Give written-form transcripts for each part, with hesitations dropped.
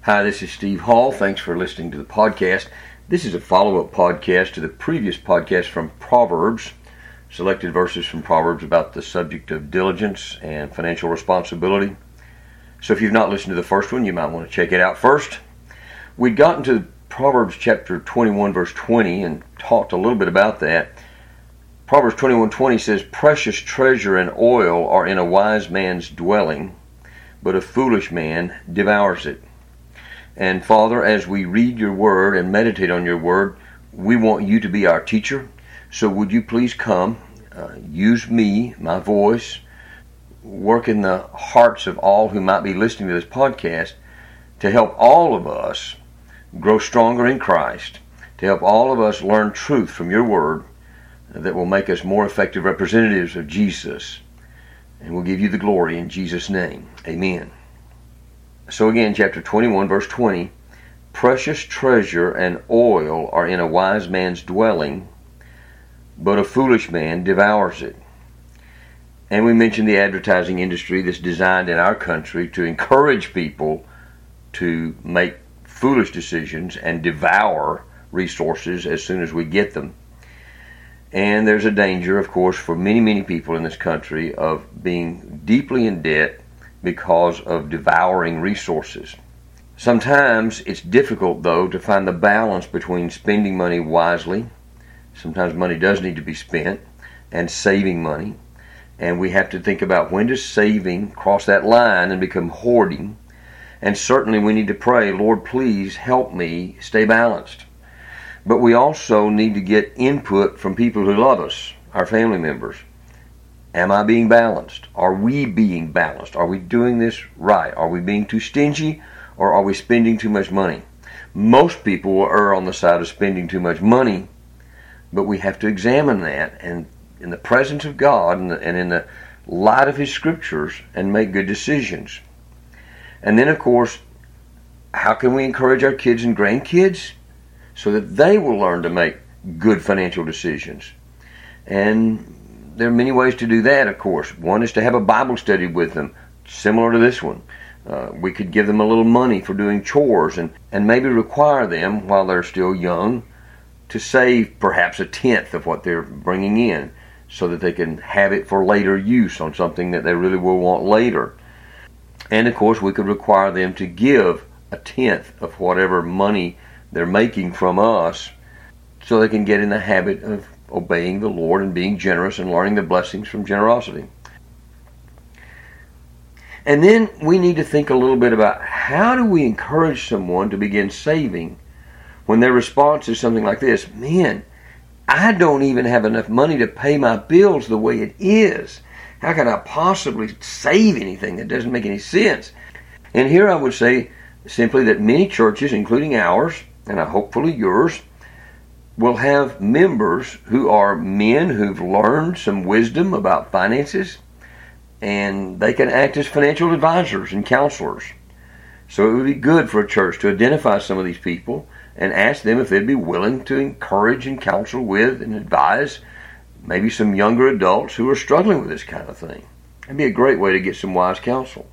Hi, this is Steve Hall. Thanks for listening to the podcast. This is a follow-up podcast to the previous podcast from Proverbs, selected verses from Proverbs about the subject of diligence and financial responsibility. So if you've not listened to the first one, you might want to check it out first. We'd gotten to Proverbs chapter 21, verse 20, and talked a little bit about that. Proverbs 21:20 says, "Precious treasure and oil are in a wise man's dwelling, but a foolish man devours it." And Father, as we read your word and meditate on your word, we want you to be our teacher. So would you please come, use me, my voice, work in the hearts of all who might be listening to this podcast to help all of us grow stronger in Christ, to help all of us learn truth from your word that will make us more effective representatives of Jesus. And we'll give you the glory in Jesus' name. Amen. So again, chapter 21, verse 20, "Precious treasure and oil are in a wise man's dwelling, but a foolish man devours it." And we mentioned the advertising industry that's designed in our country to encourage people to make foolish decisions and devour resources as soon as we get them. And there's a danger, of course, for many, many people in this country of being deeply in debt because of devouring resources. Sometimes it's difficult, though, to find the balance between spending money wisely. Sometimes money does need to be spent, and saving money. And we have to think about, when does saving cross that line and become hoarding? And certainly we need to pray, "Lord, please help me stay balanced." But we also need to get input from people who love us, our family members. Am I being balanced? Are we being balanced? Are we doing this right? Are we being too stingy, or are we spending too much money? Most people will err on the side of spending too much money, but we have to examine that and in the presence of God and in the light of His Scriptures and make good decisions. And then, of course, how can we encourage our kids and grandkids so that they will learn to make good financial decisions? And there are many ways to do that, of course. One is to have a Bible study with them, similar to this one. We could give them a little money for doing chores and maybe require them, while they're still young, to save perhaps a tenth of what they're bringing in so that they can have it for later use on something that they really will want later. And, of course, we could require them to give a tenth of whatever money they're making from us so they can get in the habit of obeying the Lord and being generous and learning the blessings from generosity. And then we need to think a little bit about, how do we encourage someone to begin saving when their response is something like this: "Man, I don't even have enough money to pay my bills the way it is. How can I possibly save anything? That doesn't make any sense." And here I would say simply that many churches, including ours, and hopefully yours, will have members who are men who've learned some wisdom about finances, and they can act as financial advisors and counselors. So it would be good for a church to identify some of these people and ask them if they'd be willing to encourage and counsel with and advise maybe some younger adults who are struggling with this kind of thing. It'd be a great way to get some wise counsel.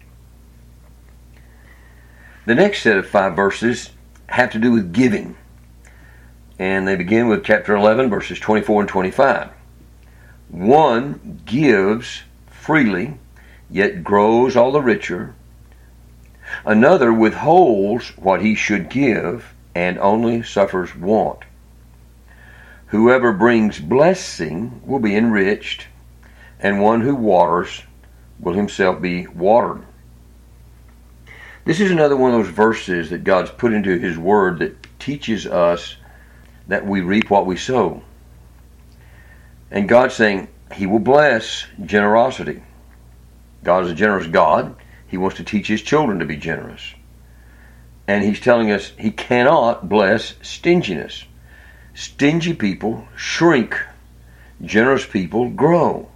The next set of 5 verses have to do with giving. And they begin with chapter 11, verses 24 and 25. "One gives freely, yet grows all the richer. Another withholds what he should give, and only suffers want. Whoever brings blessing will be enriched, and one who waters will himself be watered." This is another one of those verses that God's put into His Word that teaches us that we reap what we sow. And God's saying He will bless generosity. God is a generous God. He wants to teach His children to be generous. And He's telling us He cannot bless stinginess. Stingy people shrink. Generous people grow.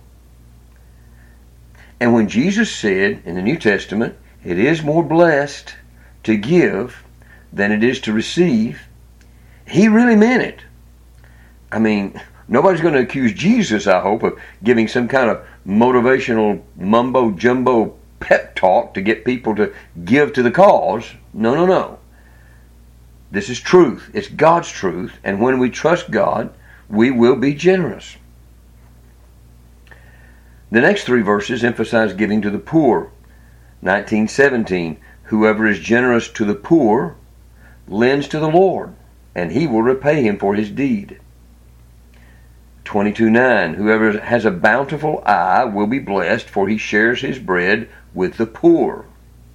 And when Jesus said in the New Testament, "It is more blessed to give than it is to receive," He really meant it. I mean, nobody's going to accuse Jesus, I hope, of giving some kind of motivational mumbo-jumbo pep talk to get people to give to the cause. No, no, no. This is truth. It's God's truth. And when we trust God, we will be generous. The next 3 verses emphasize giving to the poor. 19:17, whoever is generous to the poor lends to the Lord, and he will repay him for his deed. 22:9, whoever has a bountiful eye will be blessed, for he shares his bread with the poor.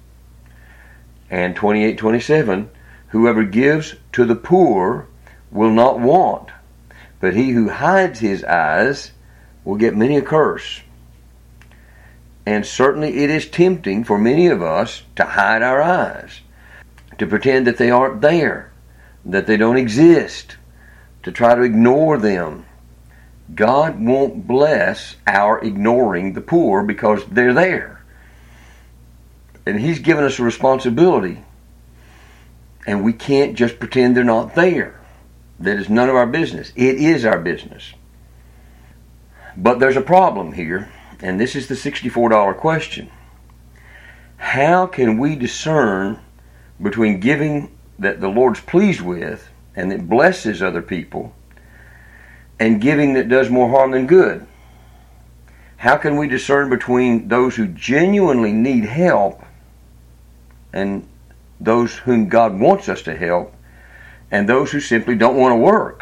And 28:27, whoever gives to the poor will not want, but he who hides his eyes will get many a curse. And certainly it is tempting for many of us to hide our eyes, to pretend that they aren't there, that they don't exist, to try to ignore them. God won't bless our ignoring the poor because they're there. And He's given us a responsibility. And we can't just pretend they're not there. That is none of our business. It is our business. But there's a problem here, and this is the $64 question. How can we discern between giving that the Lord's pleased with and that blesses other people and giving that does more harm than good? How can we discern between those who genuinely need help and those whom God wants us to help and those who simply don't want to work?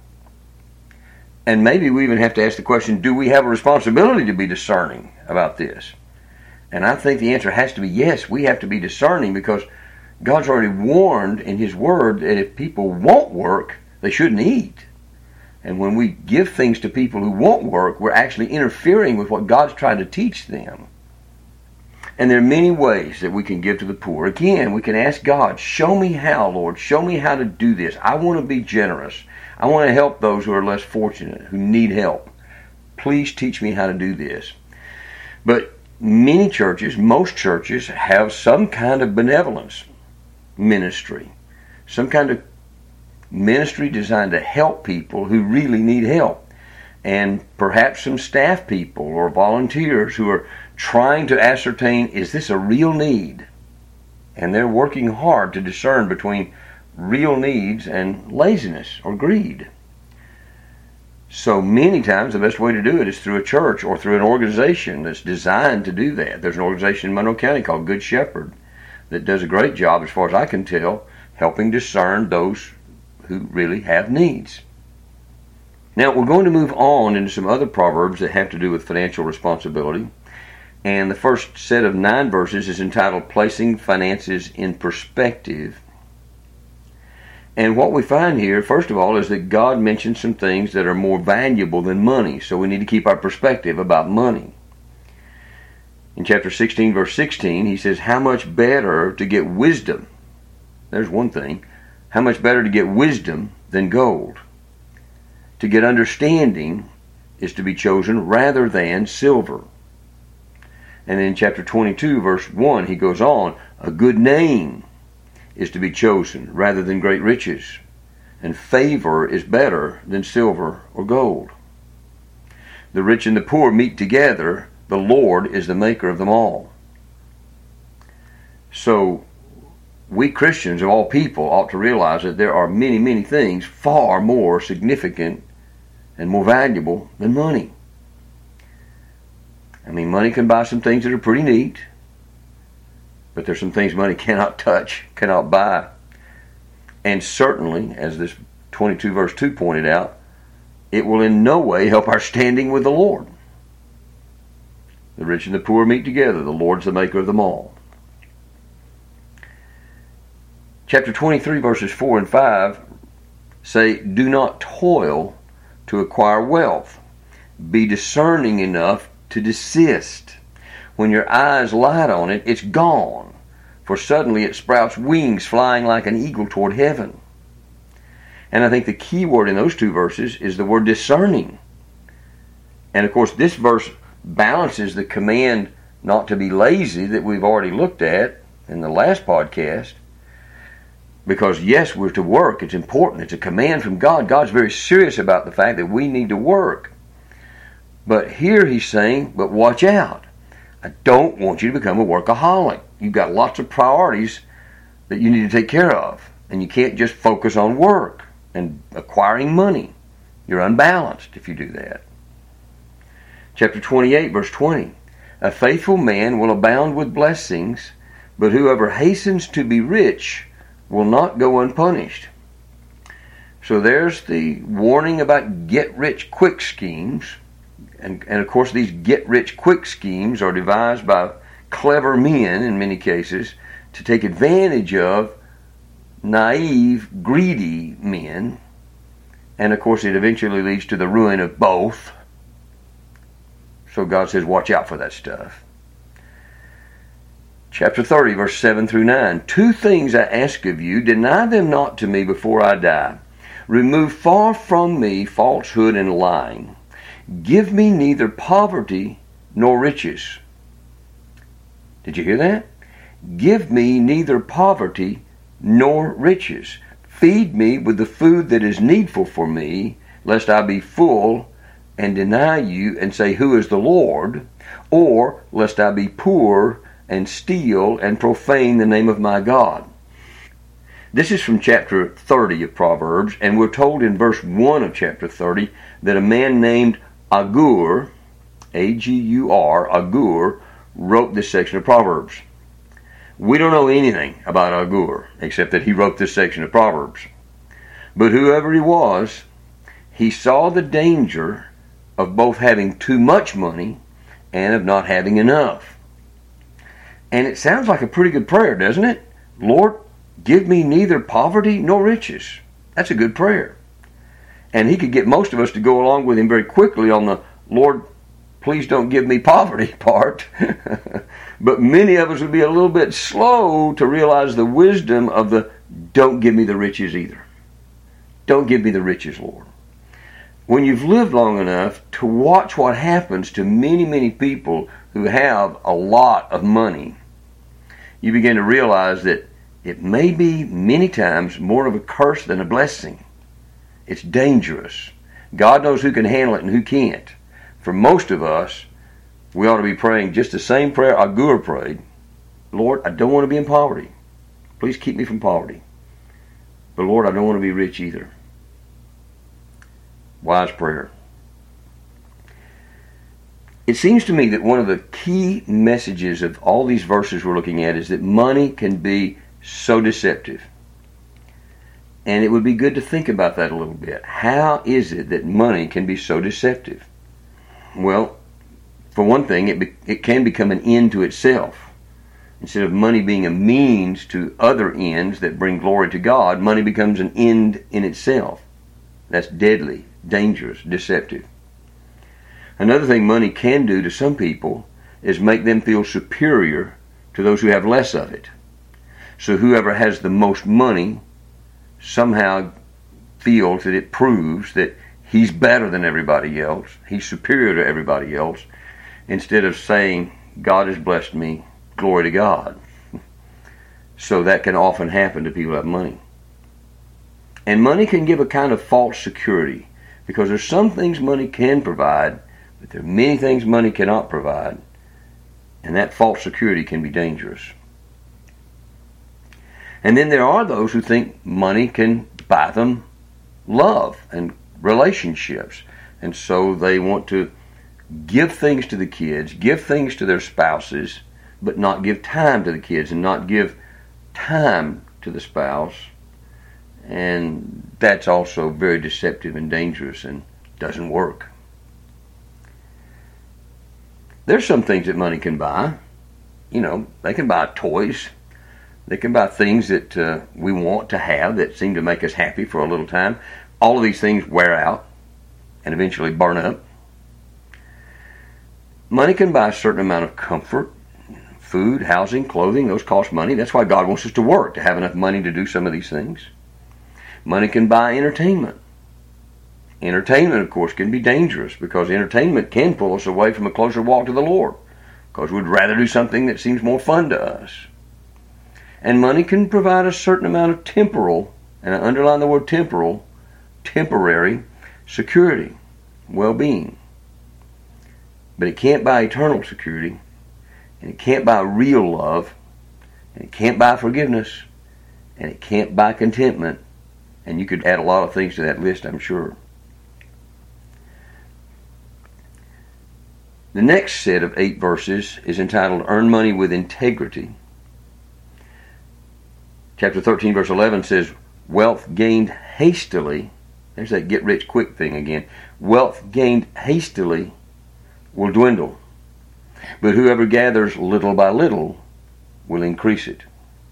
And maybe we even have to ask the question, do we have a responsibility to be discerning about this? And I think the answer has to be yes, we have to be discerning, because God's already warned in His Word that if people won't work, they shouldn't eat. And when we give things to people who won't work, we're actually interfering with what God's trying to teach them. And there are many ways that we can give to the poor. Again, we can ask God, show me how, Lord. Show me how to do this. I want to be generous. I want to help those who are less fortunate, who need help. Please teach me how to do this. But many churches, most churches, have some kind of benevolence ministry. Some kind of ministry designed to help people who really need help. And perhaps some staff people or volunteers who are trying to ascertain, is this a real need? And they're working hard to discern between real needs and laziness or greed. So many times the best way to do it is through a church or through an organization that's designed to do that. There's an organization in Monroe County called Good Shepherd that does a great job, as far as I can tell, helping discern those who really have needs. Now we're going to move on into some other proverbs that have to do with financial responsibility. And the first set of 9 verses is entitled Placing Finances in Perspective. And what we find here, first of all, is that God mentions some things that are more valuable than money. So we need to keep our perspective about money. In chapter 16, verse 16, He says, how much better to get wisdom. There's one thing. How much better to get wisdom than gold. To get understanding is to be chosen rather than silver. And then in chapter 22, verse 1, he goes on, a good name is to be chosen rather than great riches, and favor is better than silver or gold. The rich and the poor meet together. The Lord is the maker of them all. So we Christians of all people ought to realize that there are many, many things far more significant and more valuable than money. I mean, money can buy some things that are pretty neat, but there's some things money cannot touch, cannot buy. And certainly, as this 22 verse 2 pointed out, it will in no way help our standing with the Lord. The rich and the poor meet together. The Lord's the maker of them all. Chapter 23 verses 4 and 5 say, do not toil to acquire wealth. Be discerning enough to desist. When your eyes light on it, it's gone, for suddenly it sprouts wings flying like an eagle toward heaven. And I think the key word in those 2 verses is the word discerning. And of course this verse balances the command not to be lazy that we've already looked at in the last podcast. Because yes, we're to work. It's important. It's a command from God. God's very serious about the fact that we need to work. But here He's saying, but watch out. I don't want you to become a workaholic. You've got lots of priorities that you need to take care of. And you can't just focus on work and acquiring money. You're unbalanced if you do that. Chapter 28, verse 20. A faithful man will abound with blessings, but whoever hastens to be rich will not go unpunished. So there's the warning about get-rich-quick schemes. And of course, these get-rich-quick schemes are devised by clever men, in many cases, to take advantage of naive, greedy men. And of course, it eventually leads to the ruin of both. So God says, watch out for that stuff. Chapter 30, verse 7 through 9. 2 things I ask of you, deny them not to me before I die. Remove far from me falsehood and lying. Give me neither poverty nor riches. Did you hear that? Give me neither poverty nor riches. Feed me with the food that is needful for me, lest I be full and deny you and say, who is the Lord? Or lest I be poor and steal and profane the name of my God. This is from chapter 30 of Proverbs, and we're told in verse 1 of chapter 30 that a man named Agur, A-G-U-R, Agur, wrote this section of Proverbs. We don't know anything about Agur, except that he wrote this section of Proverbs. But whoever he was, he saw the danger of both having too much money and of not having enough. And it sounds like a pretty good prayer, doesn't it? Lord, give me neither poverty nor riches. That's a good prayer. And he could get most of us to go along with him very quickly on the Lord, please don't give me poverty part. But many of us would be a little bit slow to realize the wisdom of the don't give me the riches either. Don't give me the riches, Lord. When you've lived long enough to watch what happens to many, many people who have a lot of money, you begin to realize that it may be many times more of a curse than a blessing. It's dangerous. God knows who can handle it and who can't. For most of us, we ought to be praying just the same prayer Agur prayed. Lord, I don't want to be in poverty. Please keep me from poverty. But Lord, I don't want to be rich either. Wise prayer. It seems to me that one of the key messages of all these verses we're looking at is that money can be so deceptive. And it would be good to think about that a little bit. How is it that money can be so deceptive? Well, for one thing, it can become an end to itself. Instead of money being a means to other ends that bring glory to God, money becomes an end in itself. That's deadly, dangerous, deceptive. Another thing money can do to some people is make them feel superior to those who have less of it. So whoever has the most money somehow feels that it proves that he's better than everybody else, he's superior to everybody else, instead of saying, God has blessed me, glory to God. So that can often happen to people who have money. And money can give a kind of false security, because there's some things money can provide, but there are many things money cannot provide, and that false security can be dangerous. And then there are those who think money can buy them love and relationships, and so they want to give things to the kids, give things to their spouses, but not give time to the kids and not give time to the spouse. And that's also very deceptive and dangerous and doesn't work. There's some things that money can buy. You know, they can buy toys. They can buy things that we want to have that seem to make us happy for a little time. All of these things wear out and eventually burn up. Money can buy a certain amount of comfort, food, housing, clothing. Those cost money. That's why God wants us to work, to have enough money to do some of these things. Money can buy entertainment. Entertainment, of course, can be dangerous because entertainment can pull us away from a closer walk to the Lord because we'd rather do something that seems more fun to us. And money can provide a certain amount of temporal, and I underline the word temporal, temporary security, well-being. But it can't buy eternal security, and it can't buy real love, and it can't buy forgiveness, and it can't buy contentment. And you could add a lot of things to that list, I'm sure. The next set of 8 verses is entitled Earn Money with Integrity. Chapter 13, verse 11 says, wealth gained hastily, there's that get-rich-quick thing again, wealth gained hastily will dwindle, but whoever gathers little by little will increase it.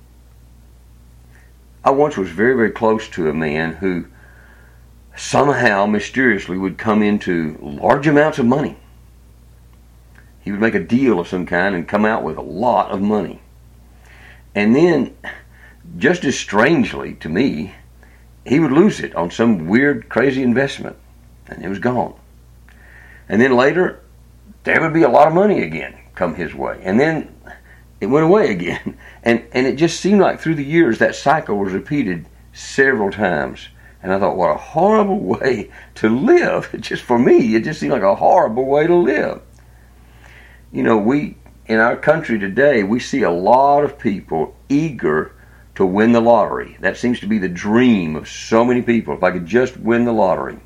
I once was very, very close to a man who somehow, mysteriously, would come into large amounts of money. He would make a deal of some kind and come out with a lot of money. And then, just as strangely to me, he would lose it on some weird, crazy investment, and it was gone. And then later, there would be a lot of money again come his way. And then it went away again. And it just seemed like through the years that cycle was repeated several times. And I thought, what a horrible way to live. Just for me, it just seemed like a horrible way to live. You know, we, in our country today, we see a lot of people eager to win the lottery. That seems to be the dream of so many people. If I could just win the lottery.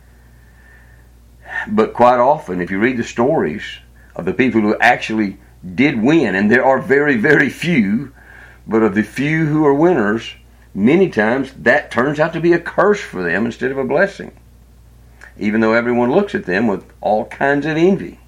But quite often, if you read the stories of the people who actually did win, and there are very, very few, but of the few who are winners, many times that turns out to be a curse for them instead of a blessing, even though everyone looks at them with all kinds of envy.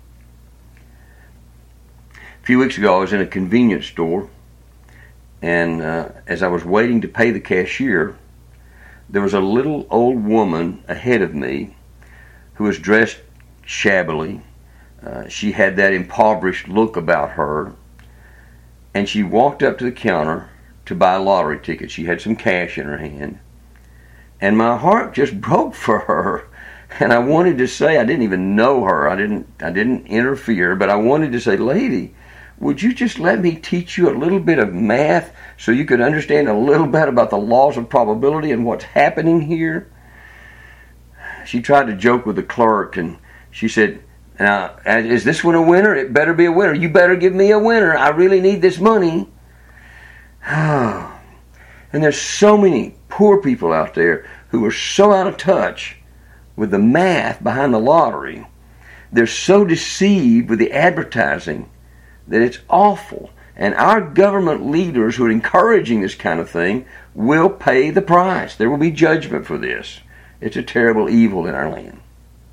A few weeks ago, I was in a convenience store, and as I was waiting to pay the cashier, there was a little old woman ahead of me who was dressed shabbily. She had that impoverished look about her, and she walked up to the counter to buy a lottery ticket. She had some cash in her hand, and my heart just broke for her. And I wanted to say, I didn't even know her. I didn't interfere, but I wanted to say, lady, would you just let me teach you a little bit of math so you could understand a little bit about the laws of probability and what's happening here? She tried to joke with the clerk, and she said, now, is this one a winner? It better be a winner. You better give me a winner. I really need this money. And there's so many poor people out there who are so out of touch with the math behind the lottery. They're so deceived with the advertising that it's awful. And our government leaders who are encouraging this kind of thing will pay the price. There will be judgment for this. It's a terrible evil in our land.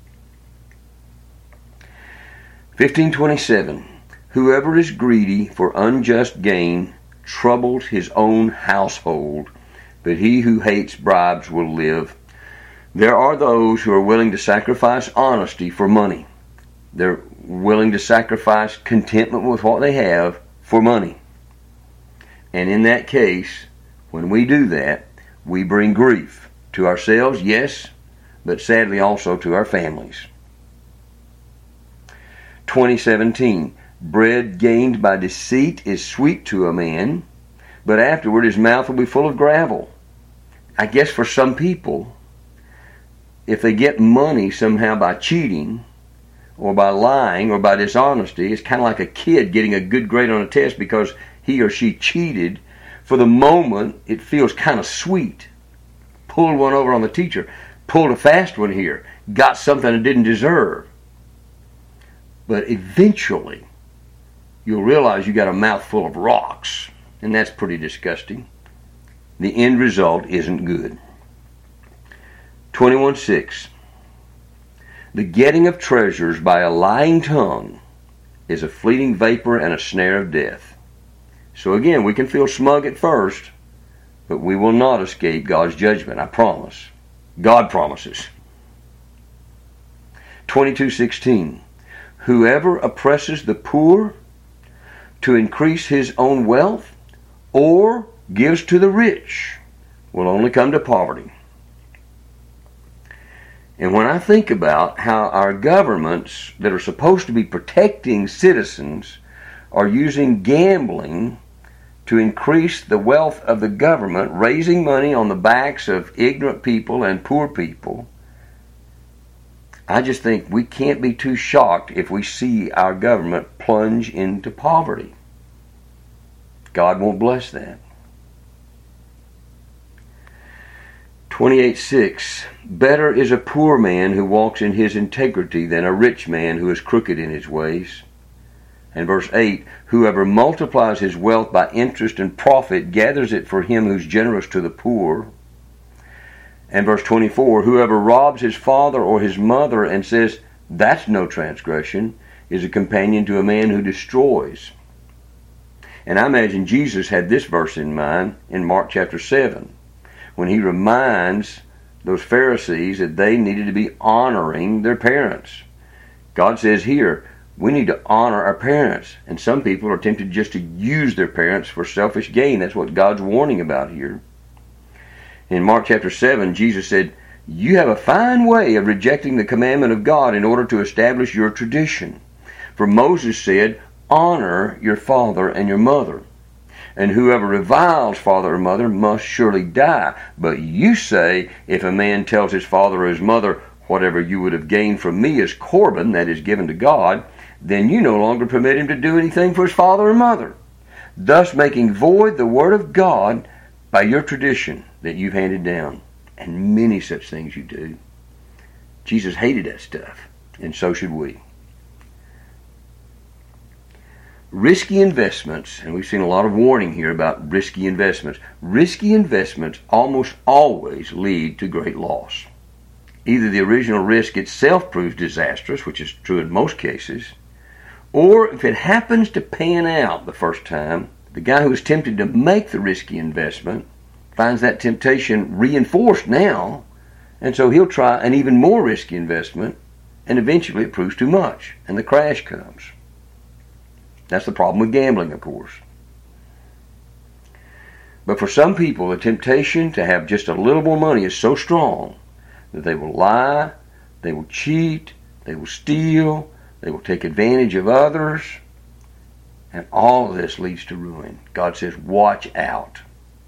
15:27. Whoever is greedy for unjust gain troubles his own household, but he who hates bribes will live. There are those who are willing to sacrifice honesty for money. They're willing to sacrifice contentment with what they have for money. And in that case, when we do that, we bring grief to ourselves, yes, but sadly also to our families. 20:17. Bread gained by deceit is sweet to a man, but afterward his mouth will be full of gravel. I guess for some people, if they get money somehow by cheating, or by lying, or by dishonesty, it's kind of like a kid getting a good grade on a test because he or she cheated. For the moment, it feels kind of sweet. Pulled one over on the teacher. Pulled a fast one here. Got something I didn't deserve. But eventually, you'll realize you got a mouthful of rocks, and that's pretty disgusting. The end result isn't good. 21:6. The getting of treasures by a lying tongue is a fleeting vapor and a snare of death. So again, we can feel smug at first, but we will not escape God's judgment, I promise. God promises. 22:16. Whoever oppresses the poor to increase his own wealth or gives to the rich will only come to poverty. And when I think about how our governments that are supposed to be protecting citizens are using gambling to increase the wealth of the government, raising money on the backs of ignorant people and poor people, I just think we can't be too shocked if we see our government plunge into poverty. God won't bless that. 28:6, better is a poor man who walks in his integrity than a rich man who is crooked in his ways. And verse 8, whoever multiplies his wealth by interest and profit gathers it for him who's generous to the poor. And verse 24, whoever robs his father or his mother and says, that's no transgression, is a companion to a man who destroys. And I imagine Jesus had this verse in mind in Mark chapter 7, when he reminds those Pharisees that they needed to be honoring their parents. God says here, we need to honor our parents. And some people are tempted just to use their parents for selfish gain. That's what God's warning about here. In Mark chapter 7, Jesus said, you have a fine way of rejecting the commandment of God in order to establish your tradition. For Moses said, honor your father and your mother. And whoever reviles father or mother must surely die. But you say, if a man tells his father or his mother, whatever you would have gained from me is Corban, that is given to God, then you no longer permit him to do anything for his father or mother, thus making void the word of God by your tradition that you've handed down. And many such things you do. Jesus hated that stuff, and so should we. Risky investments, and we've seen a lot of warning here about risky investments. Risky investments almost always lead to great loss. Either the original risk itself proves disastrous, which is true in most cases, or if it happens to pan out the first time, the guy who is tempted to make the risky investment finds that temptation reinforced now, and so he'll try an even more risky investment, and eventually it proves too much, and the crash comes. That's the problem with gambling, of course. But for some people, the temptation to have just a little more money is so strong that they will lie, they will cheat, they will steal, they will take advantage of others, and all of this leads to ruin. God says, watch out.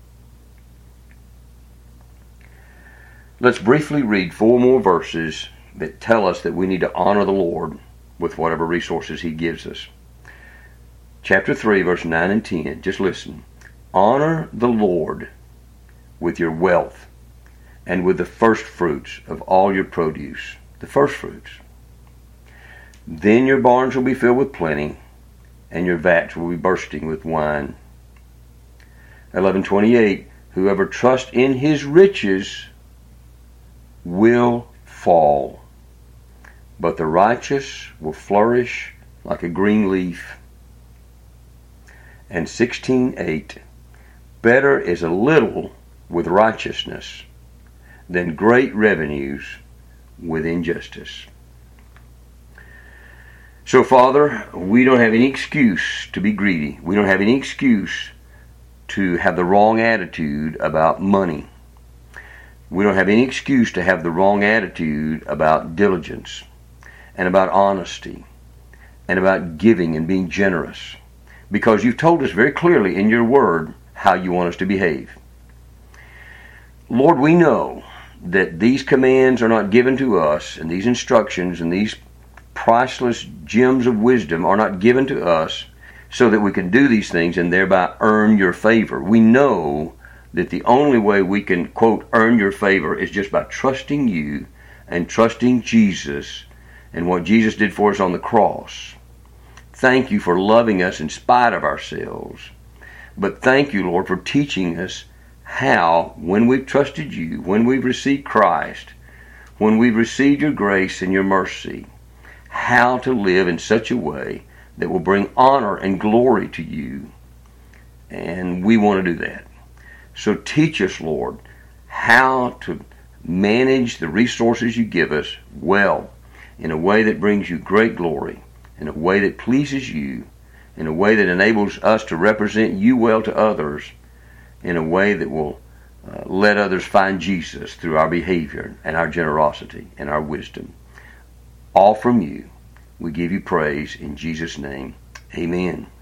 Let's briefly read 4 more verses that tell us that we need to honor the Lord with whatever resources He gives us. Chapter 3, verse 9 and 10. Just listen. Honor the Lord with your wealth and with the first fruits of all your produce. The first fruits. Then your barns will be filled with plenty, and your vats will be bursting with wine. 11:28. Whoever trusts in his riches will fall, but the righteous will flourish like a green leaf. And 16:8. Better is a little with righteousness than great revenues with injustice. So, Father, we don't have any excuse to be greedy. We don't have any excuse to have the wrong attitude about money. We don't have any excuse to have the wrong attitude about diligence and about honesty and about giving and being generous, because you've told us very clearly in your word how you want us to behave. Lord, we know that these commands are not given to us, and these instructions and these priceless gems of wisdom are not given to us so that we can do these things and thereby earn your favor. We know that the only way we can, quote, earn your favor is just by trusting you and trusting Jesus and what Jesus did for us on the cross. Thank you for loving us in spite of ourselves. But thank you, Lord, for teaching us how, when we've trusted you, when we've received Christ, when we've received your grace and your mercy, how to live in such a way that will bring honor and glory to you. And we want to do that. So teach us, Lord, how to manage the resources you give us well, in a way that brings you great glory, in a way that pleases you, in a way that enables us to represent you well to others, in a way that will let others find Jesus through our behavior and our generosity and our wisdom. All from you. We give you praise in Jesus' name. Amen.